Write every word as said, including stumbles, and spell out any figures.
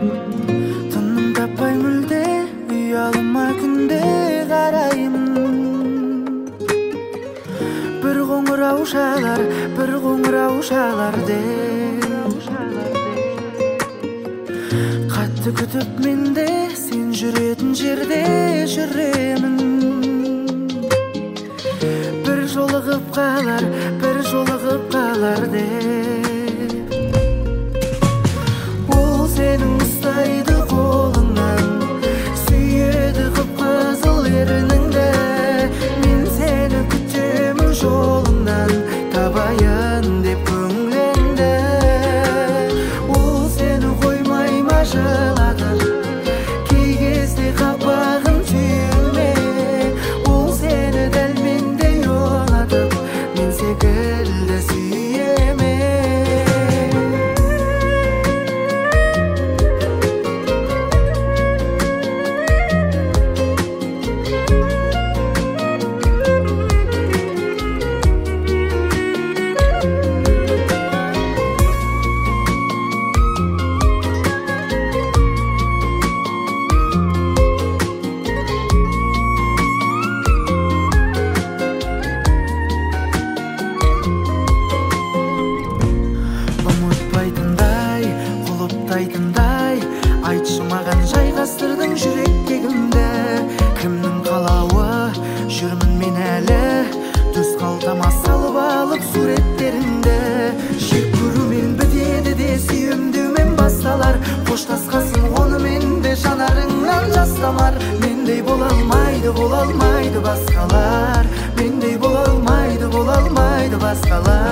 Тыным таппай мүлде уялыма күнде караймын. Бір қоңырау шалар, бір қоңырау шалар деп. Қатты күтіп менде сен жүретін жерде жүремін. Бір жолығып қалар, бір жолығып қалар деп. Ол сенің ұстайды қолыңнан, сүйеді қып-қызыл ерініңді. Мен сені күтемін жолыңнан, табайын деп көңіліңді. Ол сені қоймай мажыладыр, кей кезде қапағын түйме. Ол сені дәл мендей ұнатып, мен секілді сүйеме. Ұмытпайтындай, құлыптайтындай, айтшы маған жайғастырдың жүрекке кімді. Кімнің қалауы жүрмін мен әлі, төс қалтама салып алып суреттеріңді. Жек көрумен бітеді де сүйемдеумен басталар. Қоштасқасын онымен де жанарыңнан жас тамар. Мендей бола алмайды, бола алмайды басқалар. Мендей бола алмайды, бола алмайды басқалар.